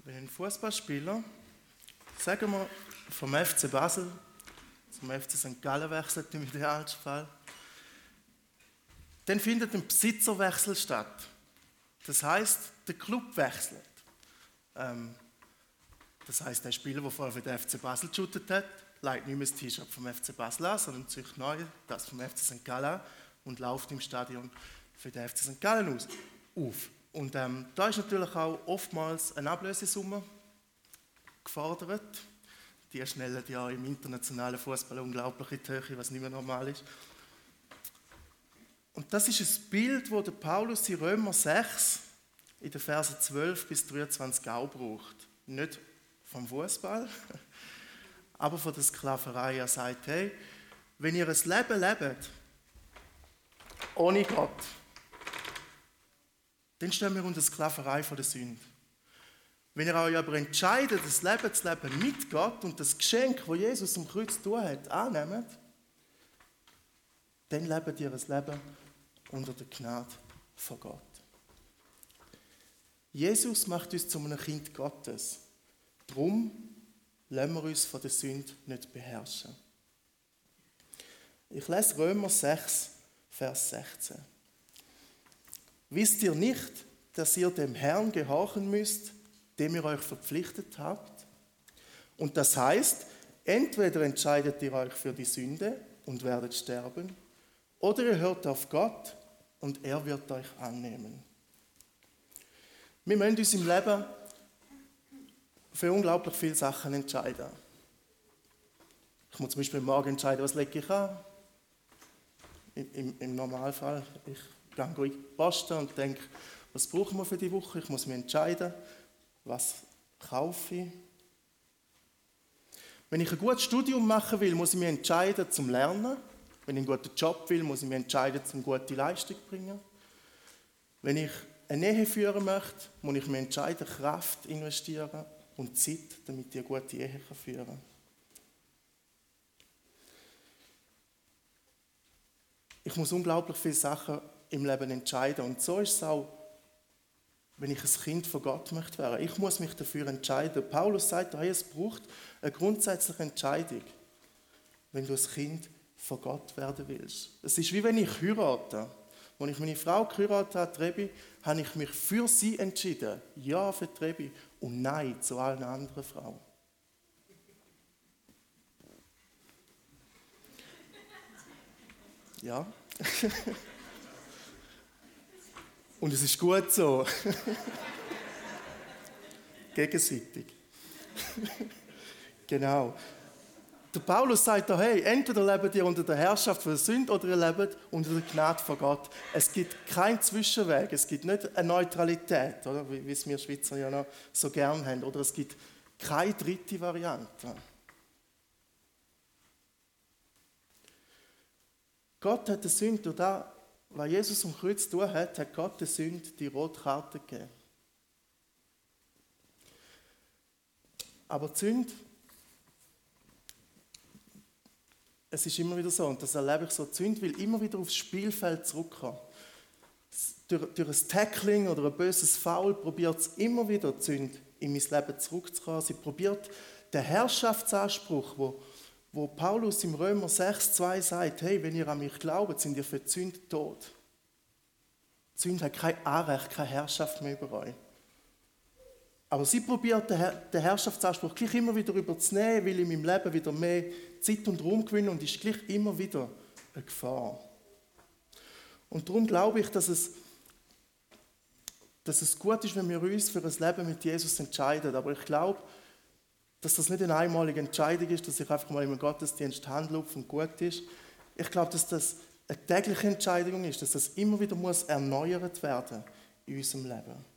Wenn ein Fußballspieler, sagen wir vom FC Basel zum FC St. Gallen wechselt im Idealfall, dann findet ein Besitzerwechsel statt. Das heißt, der Club wechselt. Das heißt, der Spieler, der vorher für den FC Basel geshootet hat, legt nicht mehr das T-Shirt vom FC Basel an, sondern zieht neu das vom FC St. Gallen und läuft im Stadion für den FC St. Gallen auf. Und da ist natürlich auch oftmals eine Ablösesumme gefordert. Die schnellen ja im internationalen Fußball unglaublich in die Höhe, was nicht mehr normal ist. Und das ist ein Bild, das Paulus in Römer 6 in den Versen 12 bis 23 auch braucht. Nicht vom Fußball, aber von der Sklaverei. Er sagt, hey, wenn ihr ein Leben lebt, ohne Gott, dann stehen wir unter Sklaverei von der Sünde. Wenn ihr euch aber entscheidet, das Leben zu leben mit Gott und das Geschenk, das Jesus am Kreuz tun hat, annehmt, dann lebt ihr ein Leben unter der Gnade von Gott. Jesus macht uns zu einem Kind Gottes. Darum lassen wir uns von der Sünde nicht beherrschen. Ich lese Römer 6, Vers 16. Wisst ihr nicht, dass ihr dem Herrn gehorchen müsst, dem ihr euch verpflichtet habt? Und das heißt, entweder entscheidet ihr euch für die Sünde und werdet sterben, oder ihr hört auf Gott und er wird euch annehmen. Wir müssen uns im Leben für unglaublich viele Sachen entscheiden. Ich muss zum Beispiel morgen entscheiden, was lege ich an. Im Normalfall. Ich gehe in die Post und denke, was brauchen wir für die Woche? Ich muss mich entscheiden, was kaufe ich. Wenn ich ein gutes Studium machen will, muss ich mich entscheiden zum Lernen. Wenn ich einen guten Job will, muss ich mich entscheiden, zum gute Leistung zu bringen. Wenn ich eine Ehe führen möchte, muss ich mich entscheiden, Kraft investieren und Zeit, damit ich eine gute Ehe führen kann. Ich muss unglaublich viele Sachen im Leben entscheiden. Und so ist es auch, wenn ich ein Kind von Gott möchte werden. Ich muss mich dafür entscheiden. Paulus sagt, hey, es braucht eine grundsätzliche Entscheidung, wenn du ein Kind von Gott werden willst. Es ist wie wenn ich heirate. Als ich meine Frau geheiratet habe, Trebi, habe ich mich für sie entschieden. Ja für Trebi und Nein zu allen anderen Frauen. Ja. Und es ist gut so. Gegenseitig. Genau. Der Paulus sagt da, hey, entweder lebt ihr unter der Herrschaft von der Sünde oder ihr lebt unter der Gnade von Gott. Es gibt keinen Zwischenweg, es gibt nicht eine Neutralität, oder? Wie es wir Schweizer ja noch so gern haben, oder es gibt keine dritte Variante. Gott hat der Sünde, durch das, was Jesus am Kreuz tun hat Gott der Sünde die rote Karte gegeben. Aber die Sünde, es ist immer wieder so, und das erlebe ich so, die Sünde will immer wieder aufs Spielfeld zurückkommen. Durch ein Tackling oder ein böses Foul probiert es immer wieder, die Sünde in mein Leben zurückzukommen. Sie probiert den Herrschaftsanspruch, wo Paulus im Römer 6,2 sagt, hey, wenn ihr an mich glaubt, sind ihr für die Sünde tot. Die Sünde hat kein Anrecht, keine Herrschaft mehr über euch. Aber sie probiert den Herrschaftsanspruch gleich immer wieder überzunehmen, will in meinem Leben wieder mehr Zeit und Raum gewinnen und ist gleich immer wieder eine Gefahr. Und darum glaube ich, dass es gut ist, wenn wir uns für ein Leben mit Jesus entscheiden. Aber ich glaube, dass das nicht eine einmalige Entscheidung ist, dass ich einfach mal im Gottesdienst Hand lupfe und gut ist. Ich glaube, dass das eine tägliche Entscheidung ist, dass das immer wieder erneuert werden in unserem Leben.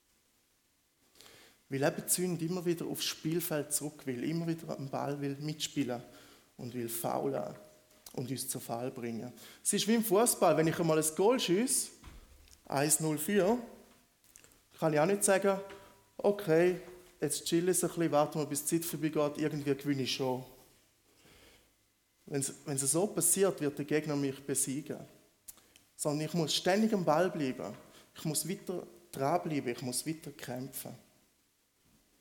Weil eben die Sünde immer wieder aufs Spielfeld zurück will, immer wieder am Ball will mitspielen und will faulen und uns zu Fall bringen. Es ist wie im Fußball, wenn ich einmal ein Goal schiesse, 1-0 kann ich auch nicht sagen, okay, jetzt chill ich ein bisschen, warte mal, bis die Zeit vorbeigeht, irgendwie gewinne ich schon. Wenn es so passiert, wird der Gegner mich besiegen. Sondern ich muss ständig am Ball bleiben. Ich muss weiter dranbleiben, ich muss weiter kämpfen.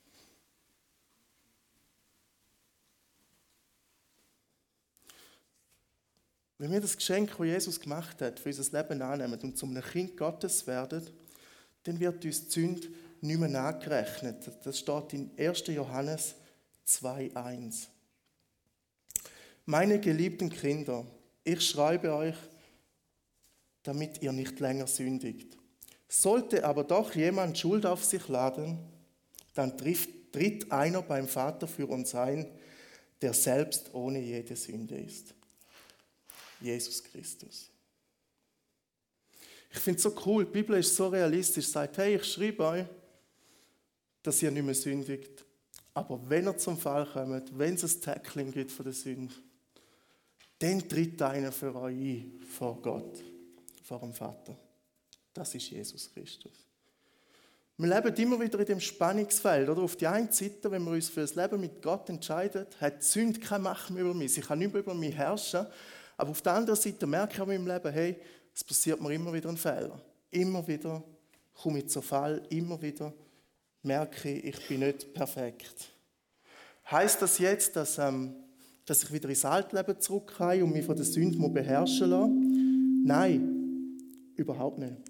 Wenn wir das Geschenk, das Jesus gemacht hat, für unser Leben annehmen und zu einem Kind Gottes werden, dann wird uns die Sünde nicht mehr nachgerechnet. Das steht in 1. Johannes 2,1. Meine geliebten Kinder, ich schreibe euch, damit ihr nicht länger sündigt. Sollte aber doch jemand Schuld auf sich laden, dann tritt einer beim Vater für uns ein, der selbst ohne jede Sünde ist. Jesus Christus. Ich finde es so cool, die Bibel ist so realistisch, sagt, hey, ich schreibe euch, dass ihr nicht mehr sündigt. Aber wenn ihr zum Fall kommt, wenn es ein Tackling gibt von der Sünde, dann tritt einer für euch ein, vor Gott, vor dem Vater. Das ist Jesus Christus. Wir leben immer wieder in dem Spannungsfeld. Oder? Auf die eine Seite, wenn wir uns für das Leben mit Gott entscheiden, hat die Sünde keine Macht mehr über mich. Sie kann nicht mehr über mich herrschen. Aber auf der anderen Seite merke ich auch in meinem Leben, hey, es passiert mir immer wieder ein Fehler. Immer wieder komme ich zu Fall. Immer wieder merke ich bin nicht perfekt. Heißt das jetzt, dass ich wieder ins Altleben zurückgehe und mich von der Sünde beherrschen lasse? Nein, überhaupt nicht.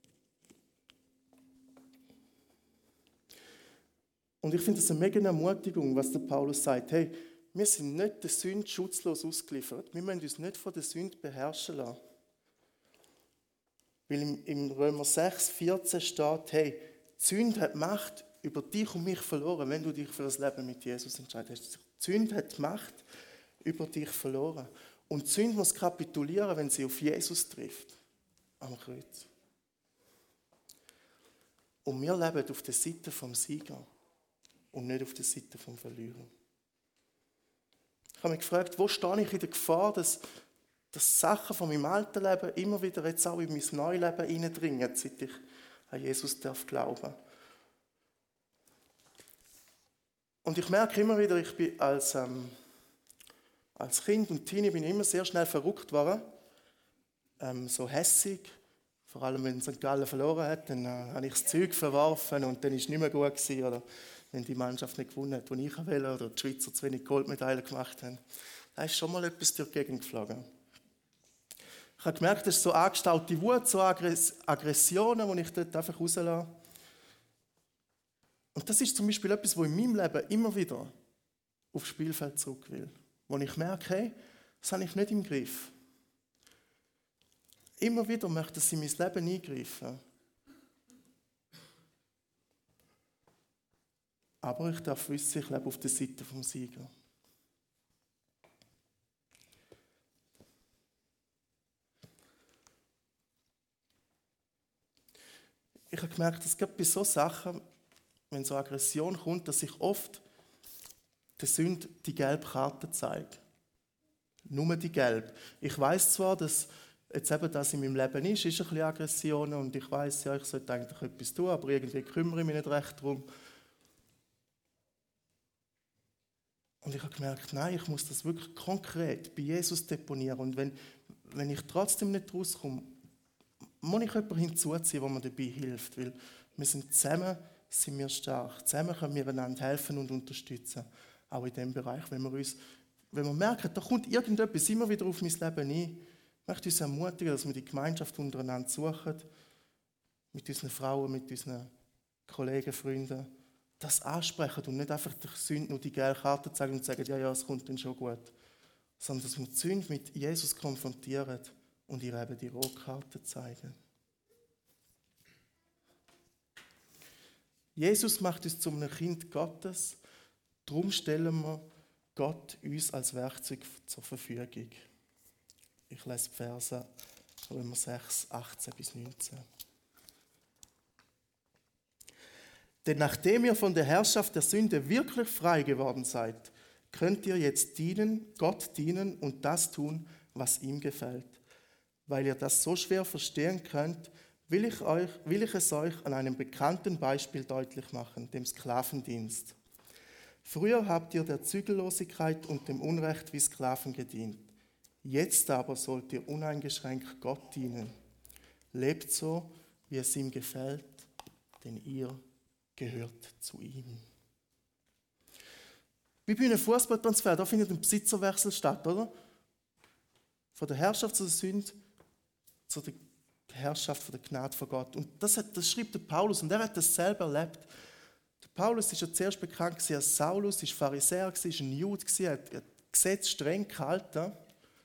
Und ich finde es eine mega Ermutigung, was der Paulus sagt. Hey, wir sind nicht der Sünde schutzlos ausgeliefert. Wir müssen uns nicht von der Sünde beherrschen lassen. Weil im Römer 6,14 steht, hey, die Sünde hat Macht über dich und mich verloren, wenn du dich für das Leben mit Jesus entscheidest. Die Sünde hat Macht über dich verloren. Und die Sünde muss kapitulieren, wenn sie auf Jesus trifft. Am Kreuz. Und wir leben auf der Seite vom Sieger und nicht auf der Seite vom Verlierer. Ich habe mich gefragt, wo stehe ich in der Gefahr, dass Sachen von meinem alten Leben immer wieder jetzt auch in mein neues Leben hineindringen, seit ich an Jesus glauben darf. Und ich merke immer wieder, ich bin als Kind und Teenie bin ich immer sehr schnell verrückt worden, so hässig. Vor allem, wenn St. Gallen verloren hat, dann habe ich das Zeug verworfen und dann war es nicht mehr gut gewesen. Oder wenn die Mannschaft nicht gewonnen hat, die ich wollte, oder die Schweizer zu wenig Goldmedaillen gemacht haben. Da ist schon mal etwas durch die Gegend geflogen. Ich habe gemerkt, das ist so angestaute Wut, so Aggressionen, die ich dort einfach rauslasse. Und das ist zum Beispiel etwas, wo in meinem Leben immer wieder aufs Spielfeld zurück will. Wo ich merke, hey, das habe ich nicht im Griff. Immer wieder möchte sie in mein Leben eingreifen. Aber ich darf wissen, ich lebe auf der Seite vom Sieger. Ich habe gemerkt, dass gerade bei solchen Sachen, wenn so Aggression kommt, dass ich oft der Sünde die gelbe Karte zeige. Nur die gelbe. Ich weiß zwar, dass jetzt eben das in meinem Leben ist ein bisschen Aggression und ich weiß ja, ich sollte eigentlich etwas tun, aber irgendwie kümmere ich mich nicht recht darum. Und ich habe gemerkt, nein, ich muss das wirklich konkret bei Jesus deponieren. Und wenn ich trotzdem nicht rauskomme, muss ich jemanden hinzuziehen, der mir dabei hilft. Weil wir sind stark. Zusammen können wir einander helfen und unterstützen. Auch in diesem Bereich. Wenn wir merken, da kommt irgendetwas immer wieder auf mein Leben ein, ich möchte uns ermutigen, dass wir die Gemeinschaft untereinander suchen. Mit unseren Frauen, mit unseren Kollegen, Freunden. Das ansprechen und nicht einfach der Sünde nur die gelbe Karte zeigen und sagen, ja, es kommt dann schon gut. Sondern dass wir die Sünde mit Jesus konfrontieren und ihr eben die Rotkarte zeigen. Jesus macht uns zu einem Kind Gottes, darum stellen wir Gott uns als Werkzeug zur Verfügung. Ich lese die Verse Römer 6, 18 bis 19. Denn nachdem ihr von der Herrschaft der Sünde wirklich frei geworden seid, könnt ihr jetzt Gott dienen und das tun, was ihm gefällt. Weil ihr das so schwer verstehen könnt, will ich es euch an einem bekannten Beispiel deutlich machen, dem Sklavendienst. Früher habt ihr der Zügellosigkeit und dem Unrecht wie Sklaven gedient. Jetzt aber sollt ihr uneingeschränkt Gott dienen. Lebt so, wie es ihm gefällt, denn ihr gehört zu ihm. Wie bei einem Fußballtransfer, da findet ein Besitzerwechsel statt, oder? Von der Herrschaft zur Sünde zu der Herrschaft von der Gnade von Gott. Und das schreibt der Paulus und er hat das selber erlebt. Der Paulus ist ja zuerst bekannt als Saulus, war Pharisäer, war ein Jude, hat das Gesetz streng gehalten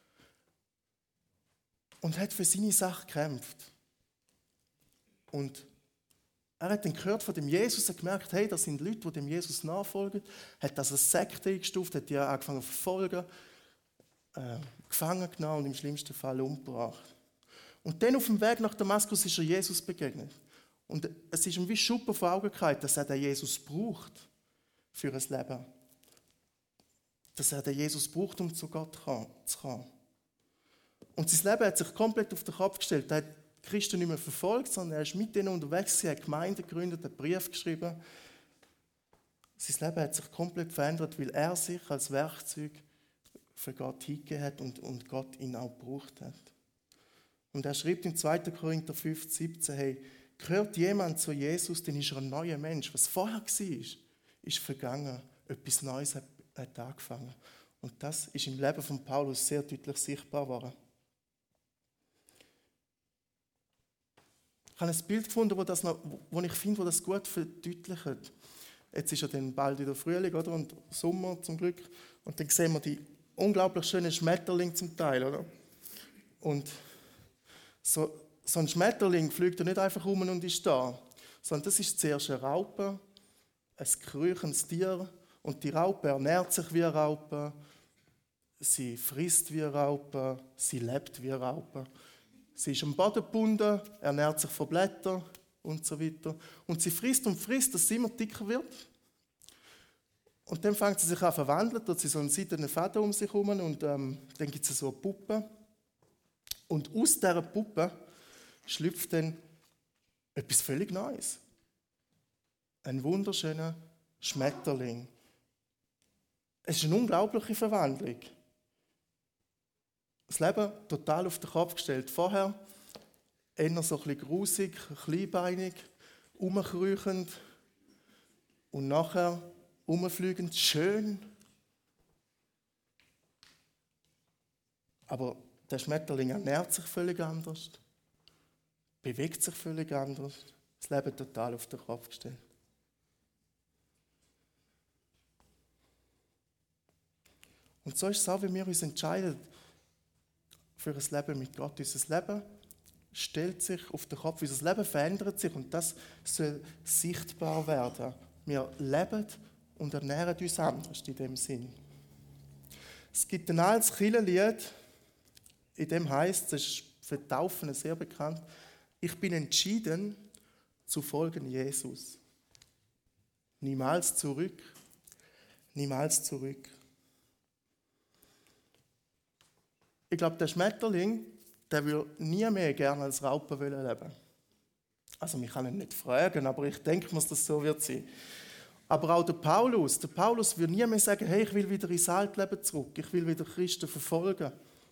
und hat für seine Sache gekämpft. Und er hat dann gehört von dem Jesus und gemerkt, hey, das sind Leute, die dem Jesus nachfolgen. Hat das als Sekte eingestuft, hat die angefangen zu verfolgen, gefangen genommen und im schlimmsten Fall umgebracht. Und dann auf dem Weg nach Damaskus ist er Jesus begegnet. Und es ist ihm wie Schuppen vor Augen gefallen, dass er den Jesus braucht für ein Leben. Dass er den Jesus braucht, um zu Gott zu kommen. Und sein Leben hat sich komplett auf den Kopf gestellt. Er hat die Christen nicht mehr verfolgt, sondern er ist mit denen unterwegs, er hat Gemeinden gegründet, einen Brief geschrieben. Sein Leben hat sich komplett verändert, weil er sich als Werkzeug für Gott hingegeben hat und Gott ihn auch gebraucht hat. Und er schreibt in 2. Korinther 5, 17, hey, gehört jemand zu Jesus, dann ist er ein neuer Mensch. Was vorher war, ist vergangen. Etwas Neues hat angefangen. Und das ist im Leben von Paulus sehr deutlich sichtbar geworden. Ich habe ein Bild gefunden, wo ich finde, wo das gut verdeutlicht. Jetzt ist ja dann bald wieder Frühling, oder? Und Sommer zum Glück. Und dann sehen wir die unglaublich schönen Schmetterlinge zum Teil, oder? Und so ein Schmetterling fliegt ja nicht einfach rum und ist da, sondern das ist zuerst eine Raupe, ein kriechen Tier, und die Raupe ernährt sich wie eine Raupe, sie frisst wie eine Raupe, sie lebt wie eine Raupe. Sie ist am Boden gebunden, ernährt sich von Blättern und so weiter. Und sie frisst und frisst, dass sie immer dicker wird. Und dann fängt sie sich an zu verwandeln, dort sie so einen seidenen Faden um sich herum und dann gibt es so eine Puppe. Und aus dieser Puppe schlüpft dann etwas völlig Neues. Ein wunderschöner Schmetterling. Es ist eine unglaubliche Verwandlung. Das Leben total auf den Kopf gestellt. Vorher eher so ein bisschen grusig, kleinbeinig, rumkriechend und nachher rumfliegend, schön. Aber der Schmetterling ernährt sich völlig anders, bewegt sich völlig anders, das Leben total auf den Kopf gestellt. Und so ist es auch, wenn wir uns entscheiden für ein Leben mit Gott. Unser Leben stellt sich auf den Kopf, unser Leben verändert sich und das soll sichtbar werden. Wir leben und ernähren uns anders in dem Sinn. Es gibt ein altes Kirchenlied, in dem heißt, es ist für die Taufenden sehr bekannt, ich bin entschieden zu folgen Jesus. Niemals zurück, niemals zurück. Ich glaube, der Schmetterling, der würde nie mehr gerne als Raupe leben. Also, ich kann ihn nicht fragen, aber ich denke, dass das so wird sein. Aber auch der Paulus würde nie mehr sagen, hey, ich will wieder ins Altleben zurück, ich will wieder Christen verfolgen.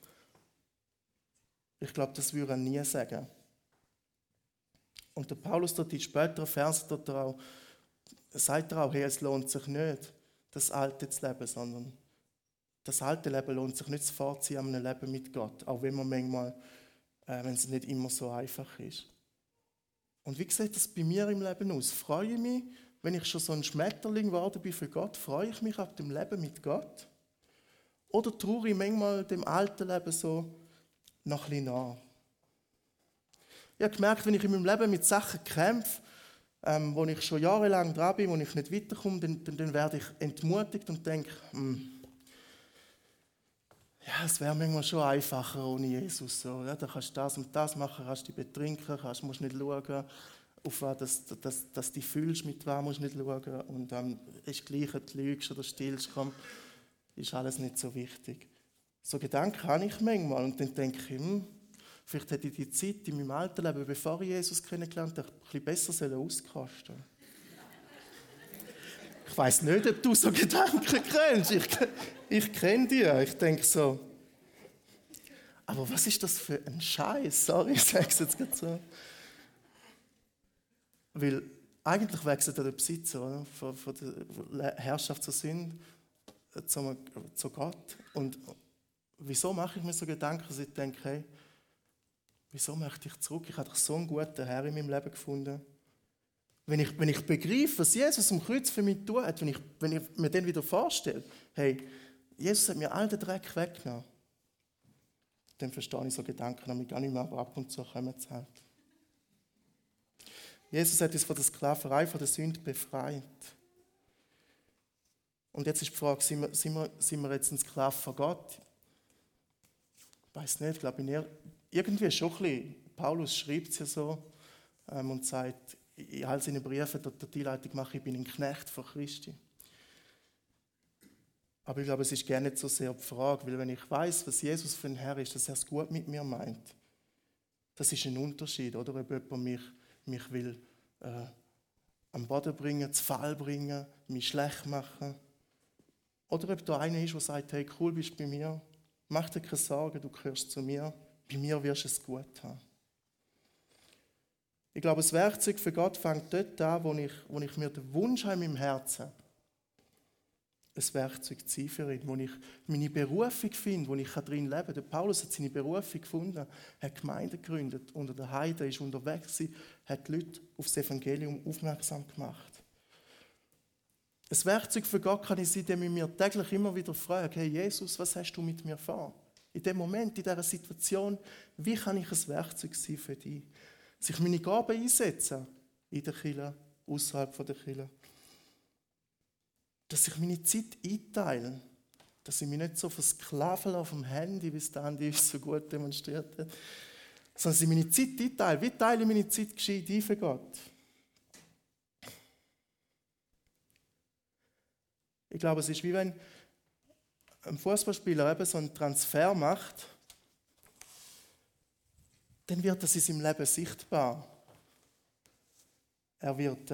Ich glaube, das würde er nie sagen. Und der Paulus dort in späteren Versen sagt er auch, hey, es lohnt sich nicht, das Alte zu leben, sondern das alte Leben lohnt sich nicht zu fortziehen an einem Leben mit Gott, auch wenn man manchmal, wenn es nicht immer so einfach ist. Und wie sieht das bei mir im Leben aus? Freue ich mich, wenn ich schon so ein Schmetterling geworden bin für Gott, freue ich mich auf dem Leben mit Gott? Oder traue ich manchmal dem alten Leben so noch ein bisschen nach? Ich habe gemerkt, wenn ich in meinem Leben mit Sachen kämpfe, wo ich schon jahrelang dran bin, wo ich nicht weiterkomme, dann werde ich entmutigt und denke, ja, es wäre manchmal schon einfacher ohne Jesus. So, ja, da kannst du das und das machen, kannst dich betrinken, musst nicht schauen, auf was dass du fühlst, mit wem musst du nicht schauen. Und dann ist gleich, ob du lügst oder stillst, ist alles nicht so wichtig. So Gedanken habe ich manchmal und dann denke ich, vielleicht hätte ich die Zeit in meinem alten Leben, bevor ich Jesus kennengelernt habe, ein bisschen besser auskosten. Ich weiss nicht, ob du so Gedanken kennst. Ich kenne die. Ich denke so, aber was ist das für ein Scheiß? Sorry, ich sage es jetzt gerade so. Weil eigentlich wechselt der Besitzer, oder? Von der Herrschaft zur Sünde zu Gott. Und wieso mache ich mir so Gedanken, dass ich denke, hey, wieso möchte ich zurück? Ich habe doch so einen guten Herr in meinem Leben gefunden. Wenn ich begreife, was Jesus am Kreuz für mich tut, wenn ich mir den wieder vorstelle, hey, Jesus hat mir all den Dreck weggenommen, dann verstehe ich so Gedanken damit gar nicht mehr, aber ab und zu kommen sie halt. Jesus hat uns von der Sklaverei, von der Sünde befreit. Und jetzt ist die Frage, sind wir jetzt ein Sklave von Gott? Ich weiß nicht, glaube ich nicht. Irgendwie schon ein bisschen. Paulus schreibt es ja so und sagt, in all seinen Briefen, die Einleitung mache, ich bin ein Knecht von Christi. Aber ich glaube, es ist gerne nicht so sehr die Frage, weil wenn ich weiß, was Jesus für ein Herr ist, dass er es gut mit mir meint, das ist ein Unterschied, oder? Ob jemand mich will am Boden bringen, zu Fall bringen, mich schlecht machen. Oder ob da einer ist, der sagt, hey, cool, bist du bei mir, mach dir keine Sorgen, du gehörst zu mir, bei mir wirst du es gut haben. Ich glaube, das Werkzeug für Gott fängt dort an, wo ich mir den Wunsch habe in meinem Herzen, ein Werkzeug zu sein für ihn, wo ich meine Berufung finde, wo ich darin leben kann. Der Paulus hat seine Berufung gefunden, hat Gemeinden gegründet, unter den Heiden ist unterwegs gewesen, hat die Leute auf das Evangelium aufmerksam gemacht. Ein Werkzeug für Gott kann ich sein, indem ich mir täglich immer wieder frage, hey Jesus, was hast du mit mir vor? In dem Moment, in dieser Situation, wie kann ich ein Werkzeug sein für dich? Sich meine Gaben einsetzen, in der Kirche, außerhalb der Kirche. Dass ich meine Zeit einteile, dass ich mich nicht so versklaven lasse vom Handy, wie es der Andi uns so gut demonstriert hat, sondern dass ich meine Zeit einteile. Wie teile ich meine Zeit gescheit ein für Gott? Ich glaube, es ist wie wenn ein Fußballspieler eben so einen Transfer macht, dann wird das in seinem Leben sichtbar. Er wird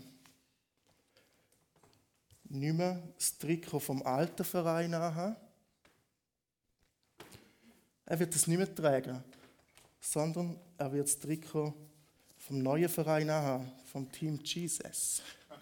nicht mehr das Trikot vom alten Verein haben. Er wird es nicht mehr tragen, sondern er wird das Trikot vom neuen Verein haben, vom Team Jesus.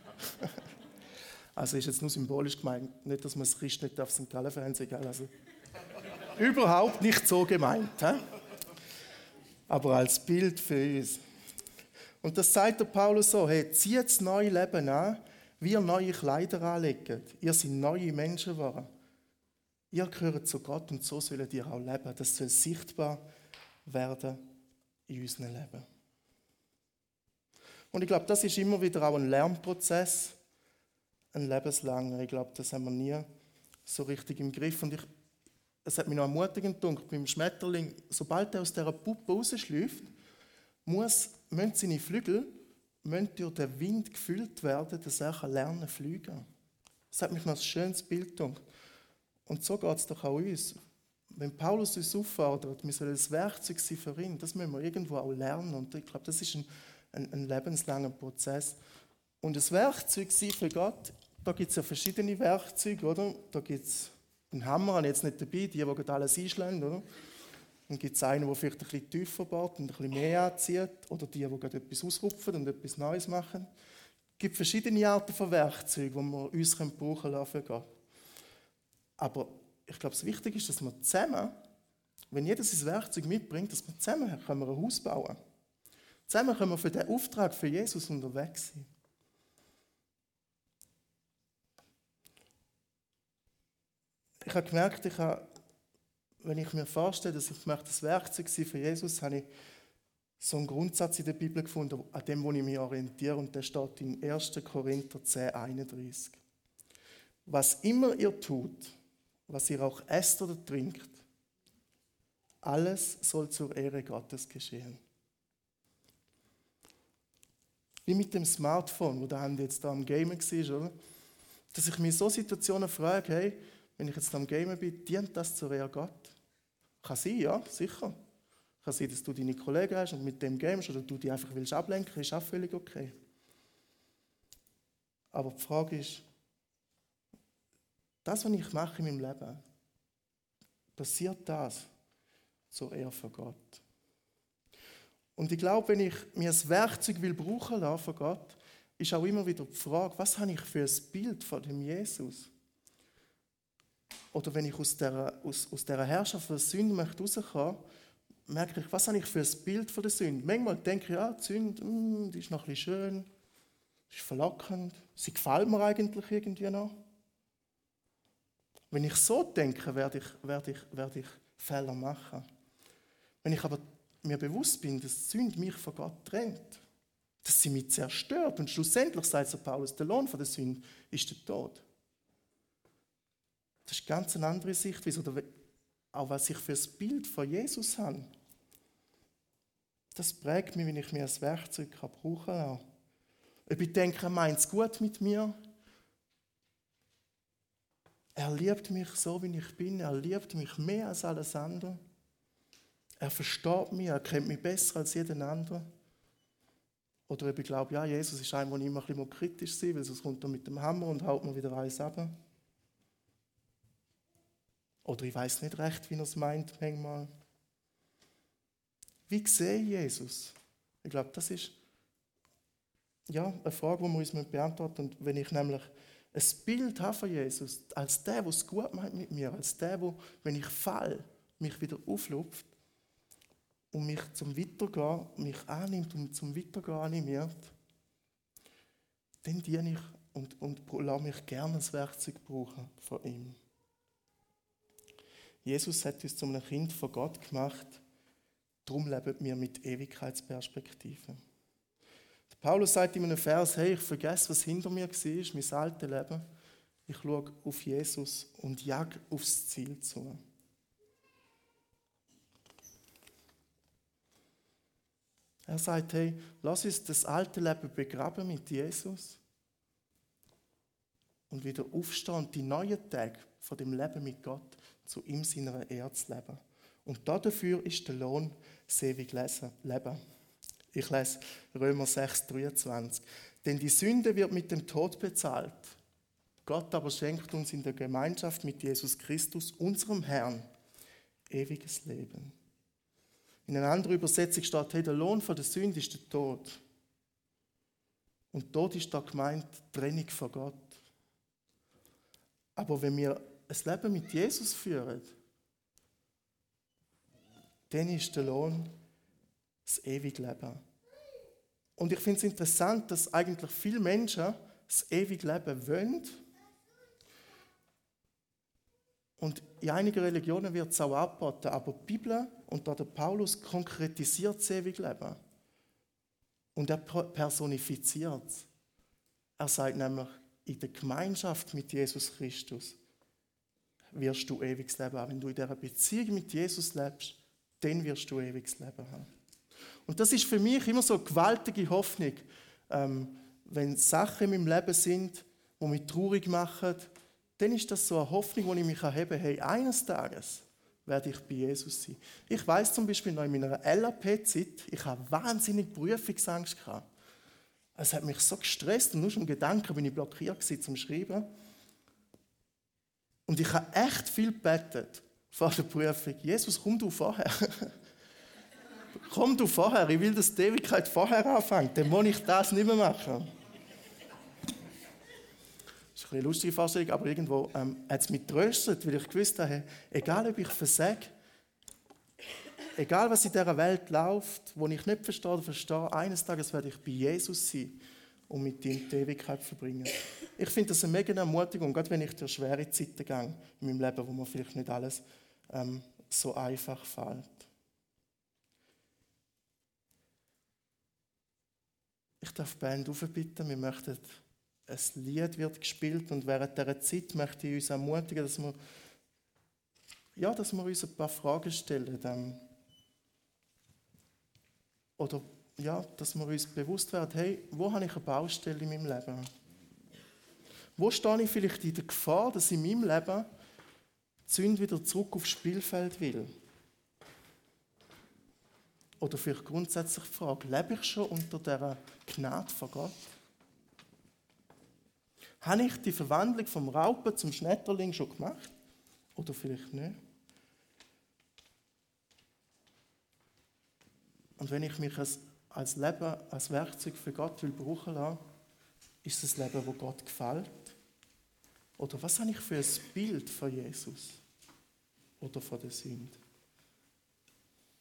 Also ist jetzt nur symbolisch gemeint, nicht, dass man das Christ nicht auf St. Gallen Fernsehen, also überhaupt nicht so gemeint, he? Aber als Bild für uns. Und das sagt der Paulus so, hey, zieht das neue Leben an, wie ihr neue Kleider anlegt. Ihr seid neue Menschen geworden. Ihr gehört zu Gott und so sollt ihr auch leben. Das soll sichtbar werden in unserem Leben. Und ich glaube, das ist immer wieder auch ein Lernprozess, ein lebenslanger. Ich glaube, das haben wir nie so richtig im Griff. Und es hat mich noch ermutigend gedacht, beim Schmetterling, sobald er aus dieser Puppe rausschläuft, müssen seine Flügel durch den Wind gefüllt werden, dass er lernen zu fliegen. Das hat mich noch ein schönes Bild gedacht. Und so geht es doch auch uns. Wenn Paulus uns auffordert, wir sollen ein Werkzeug sein für ihn, das müssen wir irgendwo auch lernen. Und ich glaube, das ist ein lebenslanger Prozess. Und ein Werkzeug sein für Gott, da gibt es ja verschiedene Werkzeuge, oder? Da gibt es einen Hammer, habe ich jetzt nicht dabei, die gerade alles einschlagen, oder? Dann gibt es einen, der vielleicht ein bisschen tiefer baut und ein bisschen mehr anzieht, oder die gerade etwas ausrupfen und etwas Neues machen. Es gibt verschiedene Arten von Werkzeugen, die wir uns brauchen lassen für Gott. Aber ich glaube, das Wichtige ist, dass wir zusammen, wenn jeder sein Werkzeug mitbringt, dass wir zusammen ein Haus bauen können. Zusammen können wir für den Auftrag für Jesus unterwegs sein. Ich habe gemerkt, wenn ich mir vorstelle, dass ich das Werkzeug sein für Jesus, habe ich so einen Grundsatz in der Bibel gefunden, an dem ich mich orientiere, und der steht in 1. Korinther 10, 31. Was immer ihr tut, was ihr auch esst oder trinkt, alles soll zur Ehre Gottes geschehen. Wie mit dem Smartphone, wo der Andi jetzt da am Gamen war, oder? Dass ich mir in solchen Situationen frage, hey, wenn ich jetzt am Gamen bin, dient das zur Ehre Gott? Kann sein, ja, sicher. Kann sein, dass du deine Kollegen hast und mit dem gamest oder du dich einfach willst ablenken, ist auch völlig okay. Aber die Frage ist, das, was ich mache in meinem Leben, passiert das zur Ehre von Gott? Und ich glaube, wenn ich mir ein Werkzeug brauchen lassen von Gott, ist auch immer wieder die Frage, was habe ich für ein Bild von dem Jesus? Oder wenn ich aus dieser Herrschaft der Sünde möchte rauskommen, merke ich, was habe ich für ein Bild von der Sünde. Manchmal denke ich, ja, die Sünde, die ist noch ein bisschen schön, die ist verlockend, sie gefällt mir eigentlich irgendwie noch. Wenn ich so denke, werde ich Fehler machen. Wenn ich aber mir bewusst bin, dass die Sünde mich von Gott trennt, dass sie mich zerstört und schlussendlich, sagt Paulus, der Lohn von der Sünde ist der Tod. Das ist eine ganz andere Sichtweise. Oder auch was ich für ein Bild von Jesus habe. Das prägt mich, wenn ich mir als Werkzeug brauchen kann. Ob ich denke, er meint es gut mit mir. Er liebt mich so, wie ich bin. Er liebt mich mehr als alles andere. Er versteht mich, er kennt mich besser als jeden anderen. Oder ob ich glaube, ja, Jesus ist einer, der immer ein bisschen kritisch sein, weil sonst kommt er mit dem Hammer und haut mir wieder eins ab. Oder ich weiß nicht recht, wie er es meint manchmal. Wie sehe ich Jesus? Ich glaube, das ist eine Frage, die wir uns beantworten müssen. Und wenn ich nämlich ein Bild habe von Jesus, als der es gut meint mit mir, als der wenn ich falle, mich wieder auflupft und mich zum Weitergehen, mich annimmt und zum Weitergehen animiert, dann diene ich und lasse mich gerne das Werkzeug brauchen von ihm. Jesus hat uns zu einem Kind von Gott gemacht, darum leben wir mit Ewigkeitsperspektive. Paulus sagt in einem Vers, hey, ich vergesse, was hinter mir war, mein altes Leben. Ich schaue auf Jesus und jag aufs Ziel zu. Er sagt, hey, lass uns das alte Leben begraben mit Jesus und wieder aufstehen und die neuen Tage von dem Leben mit Gott zu ihm seiner Ehre zu leben. Und dafür ist der Lohn das ewige Leben. Ich lese Römer 6,23. Denn die Sünde wird mit dem Tod bezahlt. Gott aber schenkt uns in der Gemeinschaft mit Jesus Christus, unserem Herrn, ewiges Leben. In einer anderen Übersetzung steht, hey, der Lohn von der Sünde ist der Tod. Und Tod ist da gemeint, Trennung von Gott. Aber wenn wir ein Leben mit Jesus führen, dann ist der Lohn das ewige Leben. Und ich finde es interessant, dass eigentlich viele Menschen das ewige Leben wollen. Und in einigen Religionen wird es auch angeboten, aber die Bibel und da der Paulus konkretisiert das ewige Leben. Und er personifiziert es. Er sagt nämlich, in der Gemeinschaft mit Jesus Christus wirst du ewiges Leben haben. Wenn du in dieser Beziehung mit Jesus lebst, dann wirst du ewiges Leben haben. Und das ist für mich immer so eine gewaltige Hoffnung, wenn Sachen in meinem Leben sind, die mich traurig machen, dann ist das so eine Hoffnung, die ich mich heben kann, hey, eines Tages werde ich bei Jesus sein. Ich weiss zum Beispiel noch in meiner LAP-Zeit, ich hatte wahnsinnig Prüfungsangst. Es hat mich so gestresst und nur schon im Gedanken bin ich blockiert zum Schreiben. Und ich habe echt viel gebetet vor der Prüfung. Jesus, komm du vorher. Komm du vorher, ich will, dass die Ewigkeit vorher anfängt, dann muss ich das nicht mehr machen. Das ist eine lustige Vorstellung, aber irgendwo hat es mich getröstet, weil ich gewusst habe, egal ob ich versage, egal was in dieser Welt läuft, wo ich nicht verstehe oder verstehe, eines Tages werde ich bei Jesus sein und mit ihm die Ewigkeit verbringen. Ich finde das eine mega Ermutigung, gerade wenn ich durch schwere Zeiten gehe in meinem Leben, wo mir vielleicht nicht alles so einfach fällt. Ich darf die Band aufbitten, wir möchten, ein Lied wird gespielt und während dieser Zeit möchte ich uns ermutigen, dass wir uns ein paar Fragen stellen. Oder dass wir uns bewusst werden, hey, wo habe ich eine Baustelle in meinem Leben? Wo stehe ich vielleicht in der Gefahr, dass in meinem Leben die Sünde wieder zurück aufs Spielfeld will? Oder vielleicht grundsätzlich die Frage, lebe ich schon unter dieser Gnade von Gott? Habe ich die Verwandlung vom Raupen zum Schmetterling schon gemacht? Oder vielleicht nicht? Und wenn ich mich als Leben, als Werkzeug für Gott will brauchen lassen, ist es ein Leben, das Gott gefällt? Oder was habe ich für ein Bild von Jesus oder von der Sünde?